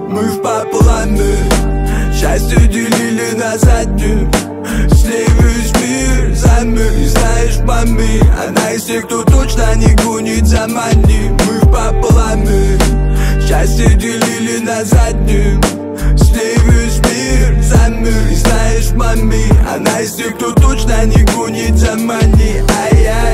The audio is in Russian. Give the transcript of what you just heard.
мы по плану. Счастье делили на заднюю. С ней весь мир за мной, знаешь, маме. Она из тех, кто точно не гонит за мани. Мы по плану. Счастье делили на заднюю. С ней весь мир за мной, знаешь, маме. Она из тех, кто точно не гонит за мани. Ай-яй.